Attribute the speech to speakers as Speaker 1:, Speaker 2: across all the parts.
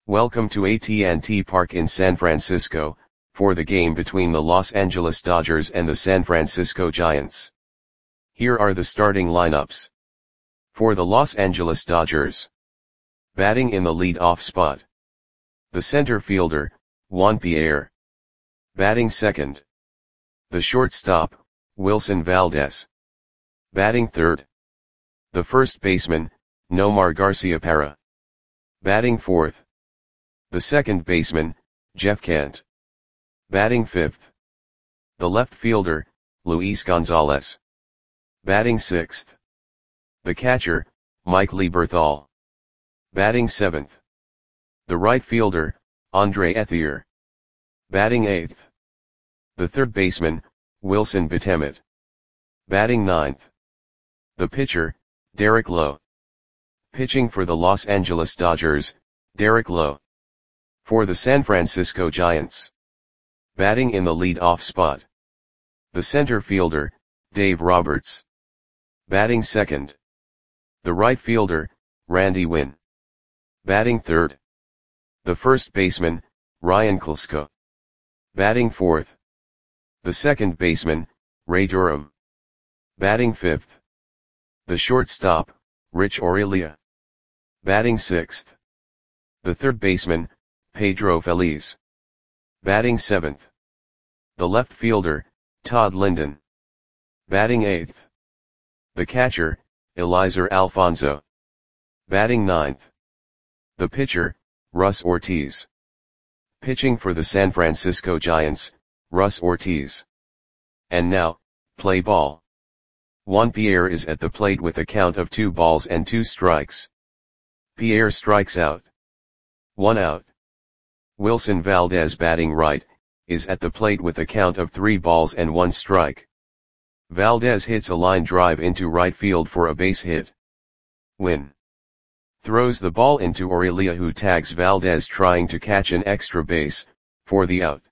Speaker 1: Welcome to AT&T Park in San Francisco, for the game between the Los Angeles Dodgers and the San Francisco Giants. Here are the starting lineups. For the Los Angeles Dodgers. Batting in the lead-off spot. The center fielder, Juan Pierre. Batting second. The shortstop, Wilson Valdez. Batting third. The first baseman, Nomar Garciaparra. Batting fourth. The second baseman, Jeff Kent. Batting fifth. The left fielder, Luis Gonzalez. Batting sixth. The catcher, Mike Lieberthal. Batting seventh. The right fielder, Andre Ethier. Batting eighth. The third baseman, Wilson Betemet. Batting ninth. The pitcher, Derek Lowe. Pitching for the Los Angeles Dodgers, Derek Lowe. For the San Francisco Giants. Batting in the lead-off spot. The center fielder, Dave Roberts. Batting second. The right fielder, Randy Winn. Batting third. The first baseman, Ryan Klesko. Batting fourth. The second baseman, Ray Durham. Batting fifth. The shortstop, Rich Aurelia. Batting sixth. The third baseman, Pedro Feliz. Batting seventh. The left fielder, Todd Linden. Batting eighth. The catcher, Eliezer Alfonso. Batting ninth. The pitcher, Russ Ortiz. Pitching for the San Francisco Giants, Russ Ortiz. And now, play ball. Juan Pierre is at the plate with a count of 2 balls and 2 strikes. Pierre strikes out. 1 out. Wilson Valdez batting right, is at the plate with a count of 3 balls and 1 strike. Valdez hits a line drive into right field for a base hit. Win. Throws the ball into Aurelia, who tags Valdez trying to catch an extra base, for the out.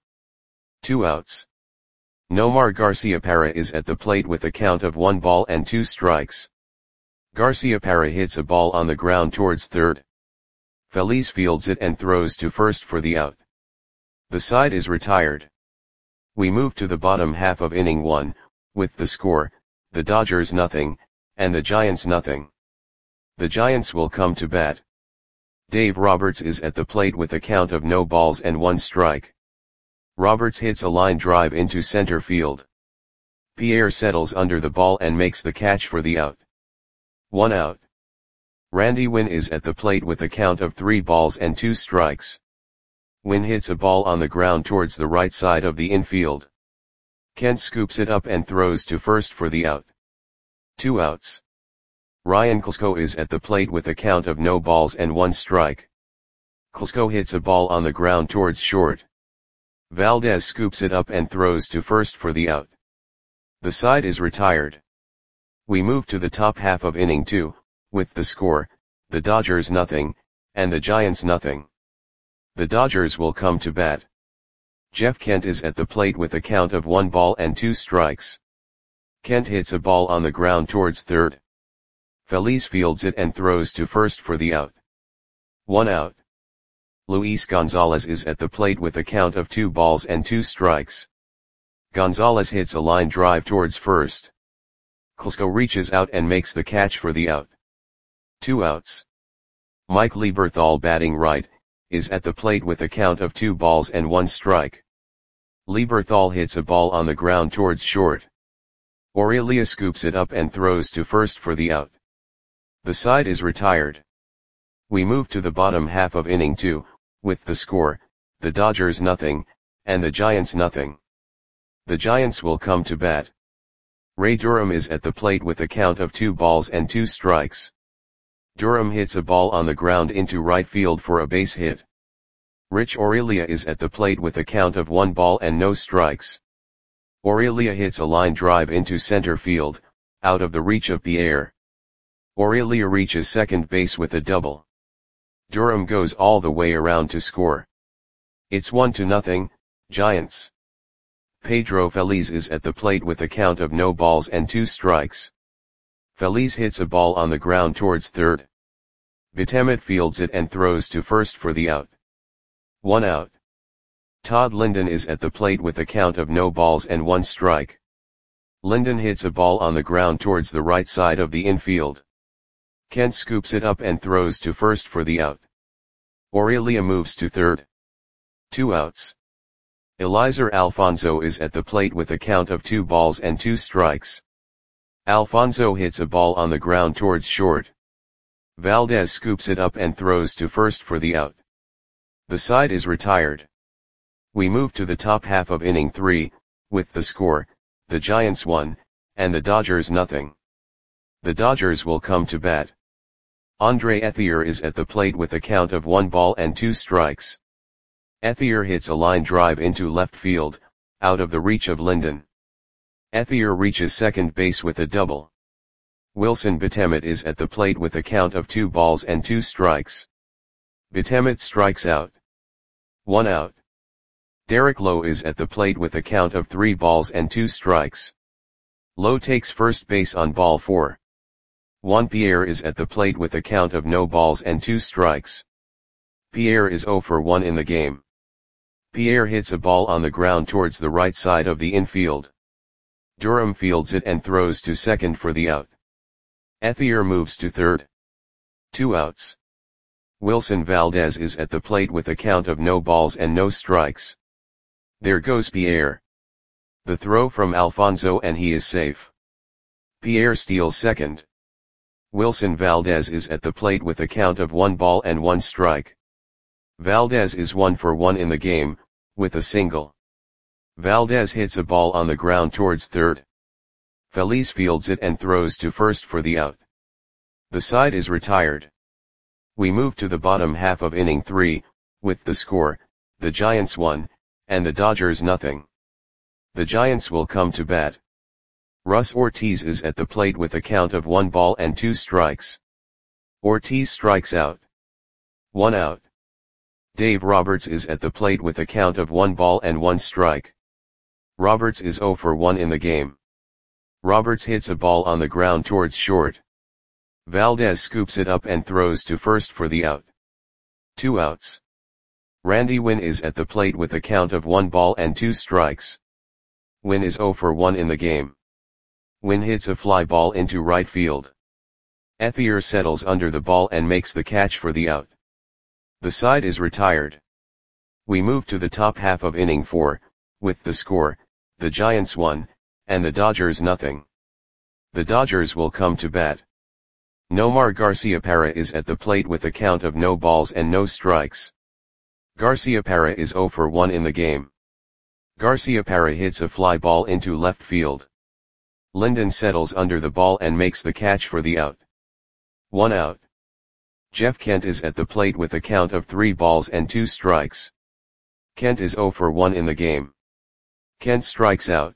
Speaker 1: 2 outs. Nomar Garciaparra is at the plate with a count of 1 ball and 2 strikes. Garciaparra hits a ball on the ground towards third. Feliz fields it and throws to first for the out. The side is retired. We move to the bottom half of inning 1, with the score, the Dodgers nothing, and the Giants nothing. The Giants will come to bat. Dave Roberts is at the plate with a count of no balls and 1 strike. Roberts hits a line drive into center field. Pierre settles under the ball and makes the catch for the out. 1 out. Randy Winn is at the plate with a count of 3 balls and 2 strikes. Winn hits a ball on the ground towards the right side of the infield. Kent scoops it up and throws to first for the out. 2 outs. Ryan Klesko is at the plate with a count of no balls and 1 strike. Klesko hits a ball on the ground towards short. Valdez scoops it up and throws to first for the out. The side is retired. We move to the top half of inning 2, with the score, the Dodgers nothing, and the Giants nothing. The Dodgers will come to bat. Jeff Kent is at the plate with a count of 1 ball and 2 strikes. Kent hits a ball on the ground towards third. Feliz fields it and throws to first for the out. 1 out. Luis Gonzalez is at the plate with a count of 2 balls and 2 strikes. Gonzalez hits a line drive towards first. Klesko reaches out and makes the catch for the out. 2 outs. Mike Lieberthal batting right, is at the plate with a count of 2 balls and 1 strike. Lieberthal hits a ball on the ground towards short. Aurelia scoops it up and throws to first for the out. The side is retired. We move to the bottom half of inning 2, with the score, the Dodgers nothing, and the Giants nothing. The Giants will come to bat. Ray Durham is at the plate with a count of 2 balls and 2 strikes. Durham hits a ball on the ground into right field for a base hit. Rich Aurelia is at the plate with a count of 1 ball and no strikes. Aurelia hits a line drive into center field, out of the reach of Pierre. Aurelia reaches second base with a double. Durham goes all the way around to score. It's 1-0, Giants. Pedro Feliz is at the plate with a count of no balls and 2 strikes. Feliz hits a ball on the ground towards third. Betemet fields it and throws to first for the out. 1 out. Todd Linden is at the plate with a count of no balls and 1 strike. Linden hits a ball on the ground towards the right side of the infield. Kent scoops it up and throws to first for the out. Aurelia moves to third. 2 outs. Eliezer Alfonso is at the plate with a count of 2 balls and 2 strikes. Alfonso hits a ball on the ground towards short. Valdez scoops it up and throws to first for the out. The side is retired. We move to the top half of inning 3, with the score, the Giants 1, and the Dodgers nothing. The Dodgers will come to bat. Andre Ethier is at the plate with a count of 1 ball and 2 strikes. Ethier hits a line drive into left field, out of the reach of Linden. Ethier reaches second base with a double. Wilson Betemet is at the plate with a count of 2 balls and 2 strikes. Betemet strikes out. 1 out. Derek Lowe is at the plate with a count of 3 balls and 2 strikes. Lowe takes first base on ball 4. Juan Pierre is at the plate with a count of no balls and 2 strikes. Pierre is 0 for 1 in the game. Pierre hits a ball on the ground towards the right side of the infield. Durham fields it and throws to second for the out. Ethier moves to third. 2 outs. Wilson Valdez is at the plate with a count of no balls and no strikes. There goes Pierre. The throw from Alfonso and he is safe. Pierre steals second. Wilson Valdez is at the plate with a count of 1 ball and 1 strike. Valdez is 1 for 1 in the game, with a single. Valdez hits a ball on the ground towards third. Feliz fields it and throws to first for the out. The side is retired. We move to the bottom half of inning 3, with the score, the Giants 1, and the Dodgers nothing. The Giants will come to bat. Russ Ortiz is at the plate with a count of 1 ball and 2 strikes. Ortiz strikes out. 1 out. Dave Roberts is at the plate with a count of 1 ball and 1 strike. Roberts is 0 for 1 in the game. Roberts hits a ball on the ground towards short. Valdez scoops it up and throws to first for the out. 2 outs. Randy Winn is at the plate with a count of 1 ball and 2 strikes. Winn is 0 for 1 in the game. Winn hits a fly ball into right field. Ethier settles under the ball and makes the catch for the out. The side is retired. We move to the top half of inning 4, with the score, the Giants 1, and the Dodgers nothing. The Dodgers will come to bat. Nomar Garciaparra is at the plate with a count of no balls and no strikes. Garciaparra is 0 for 1 in the game. Garciaparra hits a fly ball into left field. Linden settles under the ball and makes the catch for the out. 1 out. Jeff Kent is at the plate with a count of 3 balls and 2 strikes. Kent is 0 for 1 in the game. Kent strikes out.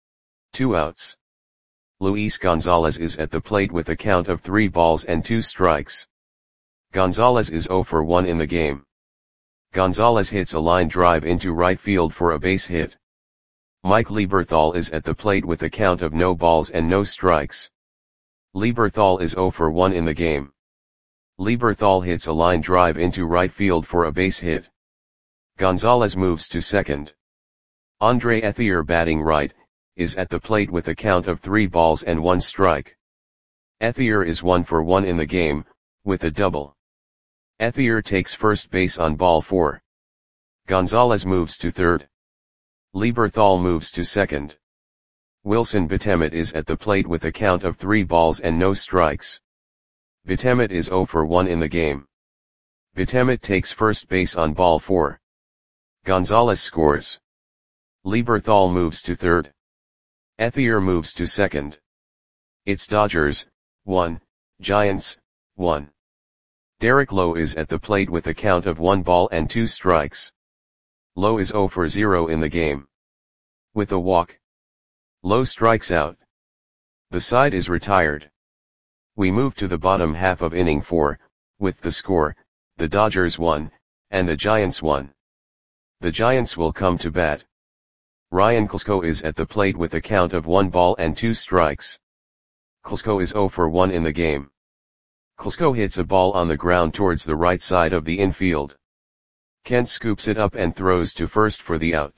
Speaker 1: 2 outs. Luis Gonzalez is at the plate with a count of 3 balls and 2 strikes. Gonzalez is 0 for 1 in the game. Gonzalez hits a line drive into right field for a base hit. Mike Lieberthal is at the plate with a count of no balls and no strikes. Lieberthal is 0 for 1 in the game. Lieberthal hits a line drive into right field for a base hit. Gonzalez moves to second. Andre Ethier, batting right, is at the plate with a count of 3 balls and 1 strike. Ethier is 1 for 1 in the game, with a double. Ethier takes first base on ball 4. Gonzalez moves to third. Lieberthal moves to second. Wilson Betemet is at the plate with a count of 3 balls and no strikes. Betemet is 0 for 1 in the game. Betemet takes first base on ball 4. Gonzalez scores. Lieberthal moves to third. Ethier moves to second. It's Dodgers 1, Giants 1. Derek Lowe is at the plate with a count of 1 ball and 2 strikes. Lowe is 0 for 0 in the game. With a walk, Lowe strikes out. The side is retired. We move to the bottom half of inning 4, with the score, the Dodgers 1, and the Giants 1. The Giants will come to bat. Ryan Klesko is at the plate with a count of 1 ball and 2 strikes. Klesko is 0 for 1 in the game. Klesko hits a ball on the ground towards the right side of the infield. Kent scoops it up and throws to first for the out.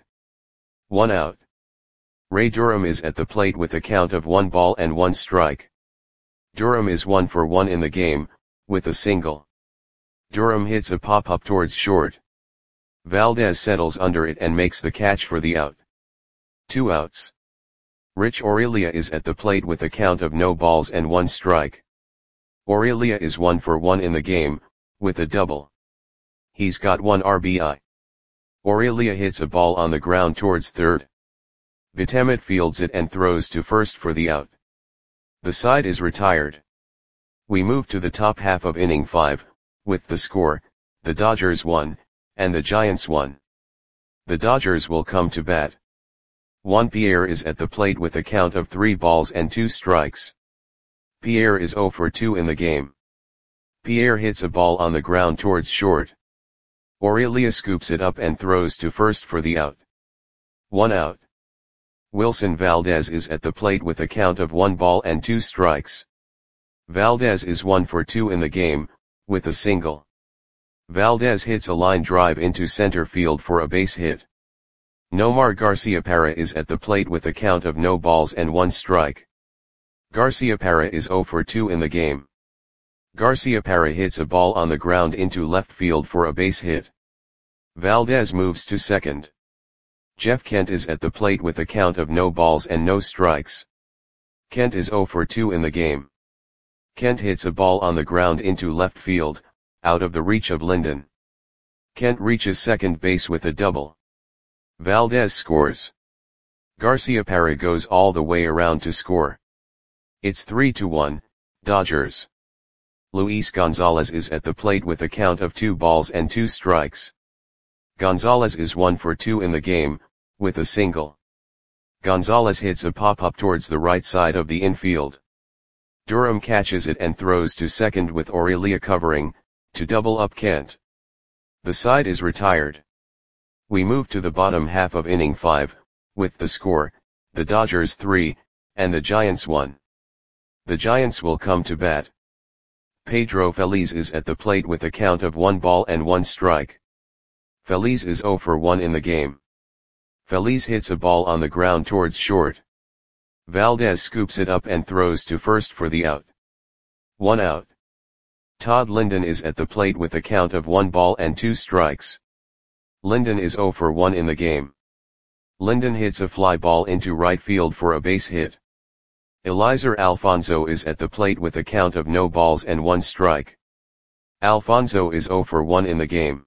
Speaker 1: 1 out. Ray Durham is at the plate with a count of 1 ball and 1 strike. Durham is 1 for 1 in the game, with a single. Durham hits a pop-up towards short. Valdez settles under it and makes the catch for the out. 2 outs. Rich Aurelia is at the plate with a count of no balls and 1 strike. Aurelia is 1 for 1 in the game, with a double. He's got 1 RBI. Aurelia hits a ball on the ground towards third. Betemet fields it and throws to first for the out. The side is retired. We move to the top half of inning 5, with the score, the Dodgers 1, and the Giants 1. The Dodgers will come to bat. Juan Pierre is at the plate with a count of 3 balls and 2 strikes. Pierre is 0 for 2 in the game. Pierre hits a ball on the ground towards short. Aurelia scoops it up and throws to first for the out. 1 out. Wilson Valdez is at the plate with a count of 1 ball and 2 strikes. Valdez is 1 for 2 in the game, with a single. Valdez hits a line drive into center field for a base hit. Nomar Garciaparra is at the plate with a count of no balls and 1 strike. Garciaparra is 0 for 2 in the game. Garciaparra hits a ball on the ground into left field for a base hit. Valdez moves to second. Jeff Kent is at the plate with a count of no balls and no strikes. Kent is 0 for 2 in the game. Kent hits a ball on the ground into left field, out of the reach of Linden. Kent reaches second base with a double. Valdez scores. Garciaparra goes all the way around to score. It's 3-1, Dodgers. Luis Gonzalez is at the plate with a count of 2 balls and 2 strikes. Gonzalez is 1 for 2 in the game, with a single. Gonzalez hits a pop-up towards the right side of the infield. Durham catches it and throws to second with Aurelia covering, to double up Kent. The side is retired. We move to the bottom half of inning 5, with the score, the Dodgers 3, and the Giants 1. The Giants will come to bat. Pedro Feliz is at the plate with a count of 1 ball and 1 strike. Feliz is 0 for 1 in the game. Feliz hits a ball on the ground towards short. Valdez scoops it up and throws to first for the out. 1 out. Todd Linden is at the plate with a count of 1 ball and 2 strikes. Linden is 0 for 1 in the game. Linden hits a fly ball into right field for a base hit. Eliezer Alfonso is at the plate with a count of no balls and 1 strike. Alfonso is 0 for 1 in the game.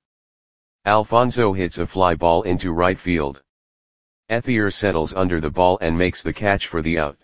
Speaker 1: Alfonso hits a fly ball into right field. Ethier settles under the ball and makes the catch for the out.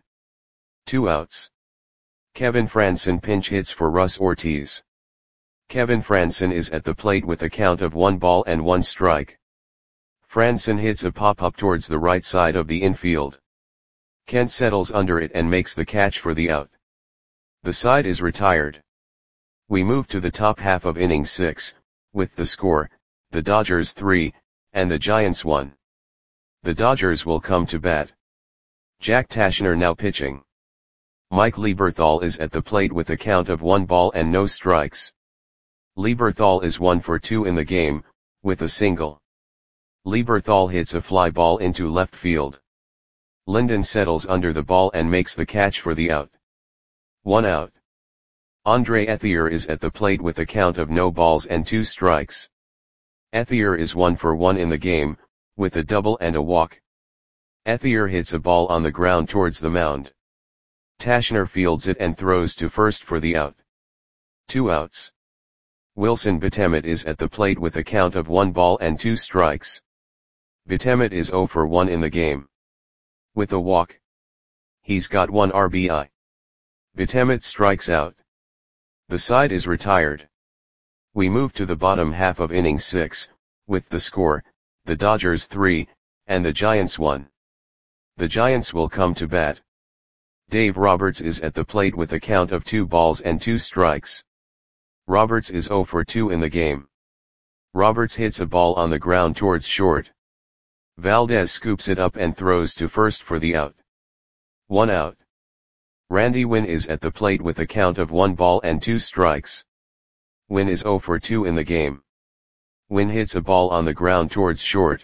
Speaker 1: 2 outs. Kevin Frandsen pinch hits for Russ Ortiz. Kevin Frandsen is at the plate with a count of 1 ball and 1 strike. Frandsen hits a pop-up towards the right side of the infield. Kent settles under it and makes the catch for the out. The side is retired. We move to the top half of inning 6, with the score, the Dodgers 3, and the Giants 1. The Dodgers will come to bat. Jack Tashner now pitching. Mike Lieberthal is at the plate with a count of 1 ball and no strikes. Lieberthal is 1 for 2 in the game, with a single. Lieberthal hits a fly ball into left field. Linden settles under the ball and makes the catch for the out. 1 out. Andre Ethier is at the plate with a count of no balls and 2 strikes. Ethier is 1 for 1 in the game, with a double and a walk. Ethier hits a ball on the ground towards the mound. Tashner fields it and throws to first for the out. 2 outs. Wilson Betemet is at the plate with a count of 1 ball and 2 strikes. Betemet is 0 for 1 in the game. With a walk. He's got 1 RBI. Betemet strikes out. The side is retired. We move to the bottom half of inning 6, with the score, the Dodgers 3, and the Giants 1. The Giants will come to bat. Dave Roberts is at the plate with a count of 2 balls and 2 strikes. Roberts is 0 for 2 in the game. Roberts hits a ball on the ground towards short. Valdez scoops it up and throws to first for the out. 1 out. Randy Winn is at the plate with a count of 1 ball and 2 strikes. Winn is 0 for 2 in the game. Wynn hits a ball on the ground towards short.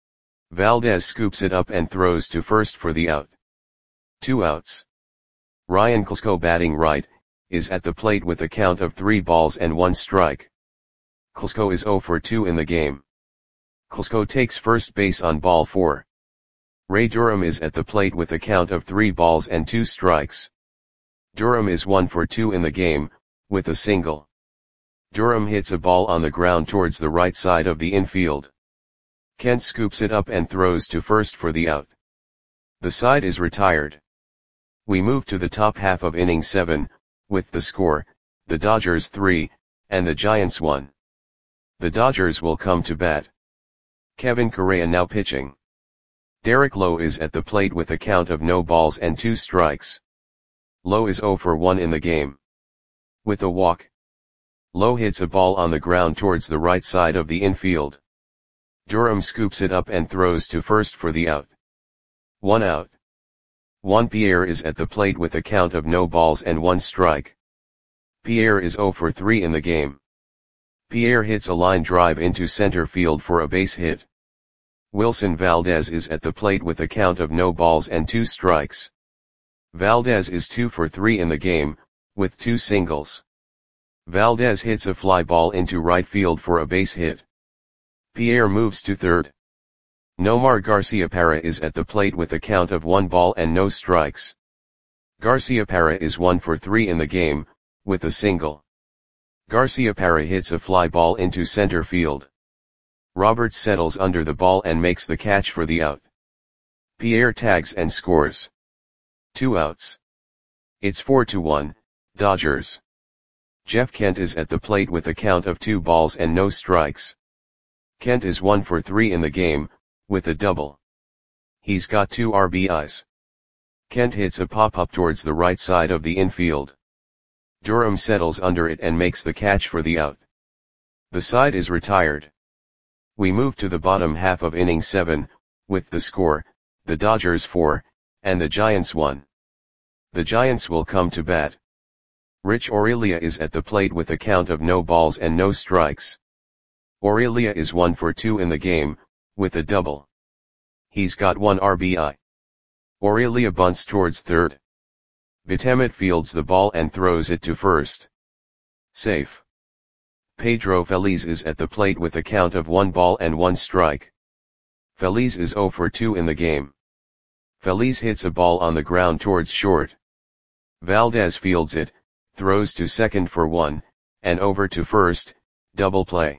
Speaker 1: Valdez scoops it up and throws to first for the out. 2 outs. Ryan Klesko, batting right, is at the plate with a count of 3 balls and 1 strike. Klesko is 0 for 2 in the game. Klesko takes first base on ball 4. Ray Durham is at the plate with a count of 3 balls and 2 strikes. Durham is 1 for 2 in the game, with a single. Durham hits a ball on the ground towards the right side of the infield. Kent scoops it up and throws to first for the out. The side is retired. We move to the top half of inning 7, with the score, the Dodgers 3, and the Giants 1. The Dodgers will come to bat. Kevin Correa now pitching. Derek Lowe is at the plate with a count of no balls and 2 strikes. Lowe is 0 for 1 in the game. With a walk. Lowe hits a ball on the ground towards the right side of the infield. Durham scoops it up and throws to first for the out. 1 out. Juan Pierre is at the plate with a count of no balls and 1 strike. Pierre is 0 for 3 in the game. Pierre hits a line drive into center field for a base hit. Wilson Valdez is at the plate with a count of no balls and 2 strikes. Valdez is 2 for 3 in the game, with 2 singles. Valdez hits a fly ball into right field for a base hit. Pierre moves to third. Nomar Garciaparra is at the plate with a count of 1 ball and no strikes. Garciaparra is 1 for 3 in the game, with a single. Garciaparra hits a fly ball into center field. Roberts settles under the ball and makes the catch for the out. Pierre tags and scores. 2 outs. It's 4-1, Dodgers. Jeff Kent is at the plate with a count of 2 balls and no strikes. Kent is 1 for 3 in the game, with a double. He's got 2 RBIs. Kent hits a pop-up towards the right side of the infield. Durham settles under it and makes the catch for the out. The side is retired. We move to the bottom half of inning 7, with the score, the Dodgers 4, and the Giants 1. The Giants will come to bat. Rich Aurelia is at the plate with a count of no balls and no strikes. Aurelia is 1 for 2 in the game, with a double. He's got 1 RBI. Aurelia bunts towards third. Betemet fields the ball and throws it to first. Safe. Pedro Feliz is at the plate with a count of 1 ball and 1 strike. Feliz is 0 for 2 in the game. Feliz hits a ball on the ground towards short. Valdez fields it, throws to second for 1, and over to first, double play.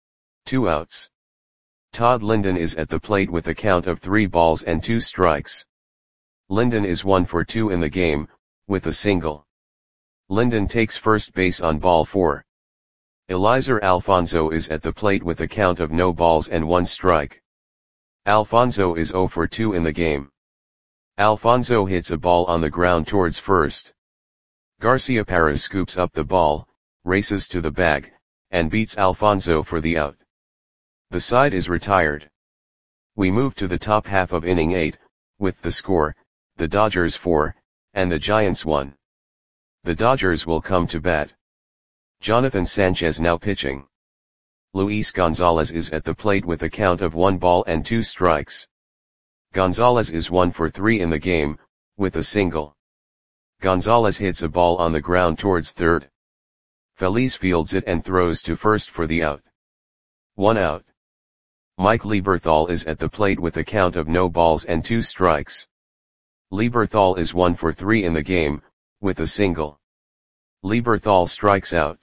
Speaker 1: 2 outs. Todd Linden is at the plate with a count of 3 balls and 2 strikes. Linden is 1 for 2 in the game, with a single. Linden takes first base on ball 4. Eliezer Alfonso is at the plate with a count of no balls and 1 strike. Alfonso is 0 for 2 in the game. Alfonso hits a ball on the ground towards first. Garciaparra scoops up the ball, races to the bag, and beats Alfonso for the out. The side is retired. We move to the top half of inning 8, with the score, the Dodgers 4, and the Giants 1. The Dodgers will come to bat. Jonathan Sanchez now pitching. Luis Gonzalez is at the plate with a count of 1 ball and 2 strikes. Gonzalez is 1 for 3 in the game, with a single. Gonzalez hits a ball on the ground towards third. Feliz fields it and throws to first for the out. 1 out. Mike Lieberthal is at the plate with a count of no balls and 2 strikes. Lieberthal is 1 for 3 in the game, with a single. Lieberthal strikes out.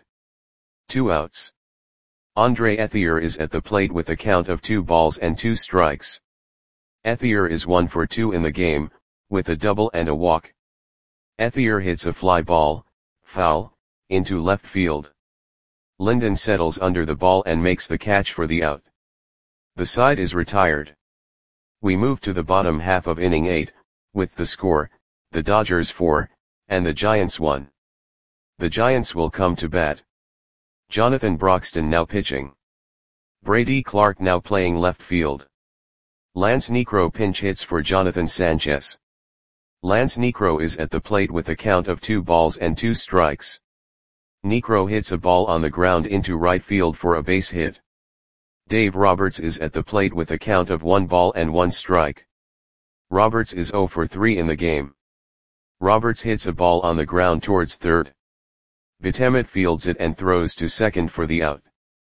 Speaker 1: 2 outs. Andre Ethier is at the plate with a count of 2 balls and 2 strikes. Ethier is 1 for 2 in the game, with a double and a walk. Ethier hits a fly ball, foul, into left field. Linden settles under the ball and makes the catch for the out. The side is retired. We move to the bottom half of inning 8, with the score, the Dodgers 4, and the Giants 1. The Giants will come to bat. Jonathan Broxton now pitching. Brady Clark now playing left field. Lance Niekro pinch hits for Jonathan Sanchez. Lance Niekro is at the plate with a count of 2 balls and 2 strikes. Niekro hits a ball on the ground into right field for a base hit. Dave Roberts is at the plate with a count of 1 ball and 1 strike. Roberts is 0 for 3 in the game. Roberts hits a ball on the ground towards third. Betemet fields it and throws to second for the out.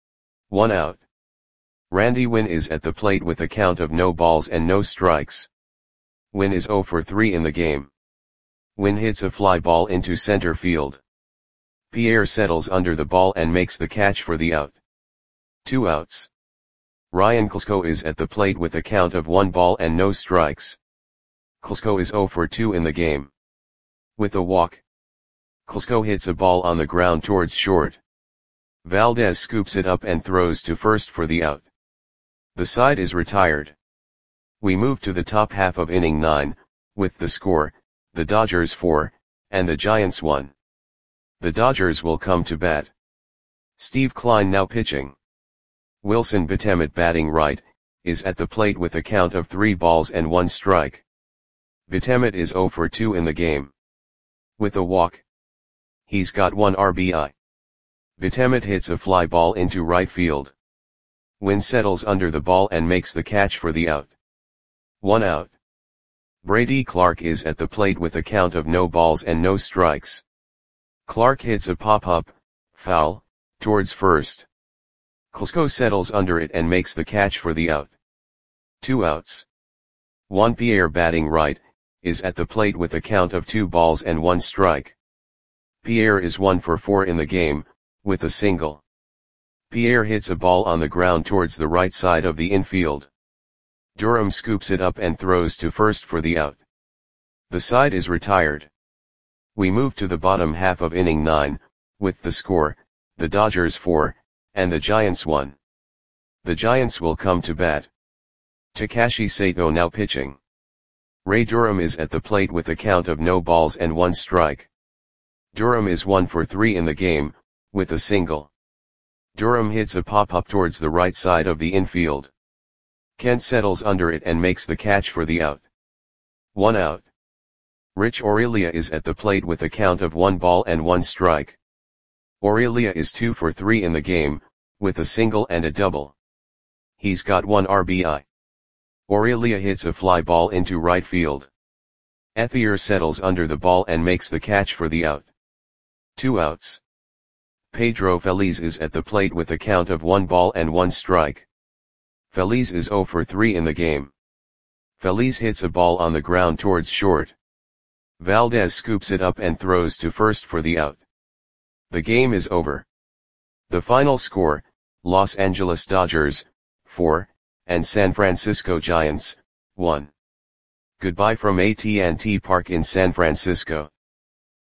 Speaker 1: 1 out. Randy Winn is at the plate with a count of no balls and no strikes. Winn is 0 for 3 in the game. Winn hits a fly ball into center field. Pierre settles under the ball and makes the catch for the out. 2 outs. Ryan Klesko is at the plate with a count of 1 ball and no strikes. Klesko is 0 for 2 in the game. With a walk, Klesko hits a ball on the ground towards short. Valdez scoops it up and throws to first for the out. The side is retired. We move to the top half of inning 9, with the score, the Dodgers 4, and the Giants 1. The Dodgers will come to bat. Steve Kline now pitching. Wilson Betemet batting right, is at the plate with a count of 3 balls and 1 strike. Betemet is 0 for 2 in the game. With a walk, he's got 1 RBI. Betemet hits a fly ball into right field. Winn settles under the ball and makes the catch for the out. 1 out. Brady Clark is at the plate with a count of no balls and no strikes. Clark hits a pop-up, foul, towards first. Klesko settles under it and makes the catch for the out. 2 outs. Juan Pierre batting right, is at the plate with a count of 2 balls and 1 strike. Pierre is 1 for 4 in the game, with a single. Pierre hits a ball on the ground towards the right side of the infield. Durham scoops it up and throws to first for the out. The side is retired. We move to the bottom half of inning 9, with the score, the Dodgers 4, and the Giants 1. The Giants will come to bat. Takashi Sato now pitching. Ray Durham is at the plate with a count of no balls and 1 strike. Durham is 1 for 3 in the game, with a single. Durham hits a pop-up towards the right side of the infield. Kent settles under it and makes the catch for the out. 1 out. Rich Aurelia is at the plate with a count of 1 ball and 1 strike. Aurelia is 2 for 3 in the game, with a single and a double. He's got 1 RBI. Aurelia hits a fly ball into right field. Ethier settles under the ball and makes the catch for the out. 2 outs. Pedro Feliz is at the plate with a count of 1 ball and 1 strike. Feliz is 0 for 3 in the game. Feliz hits a ball on the ground towards short. Valdez scoops it up and throws to first for the out. The game is over. The final score, Los Angeles Dodgers, 4, and San Francisco Giants, 1. Goodbye from AT&T Park in San Francisco.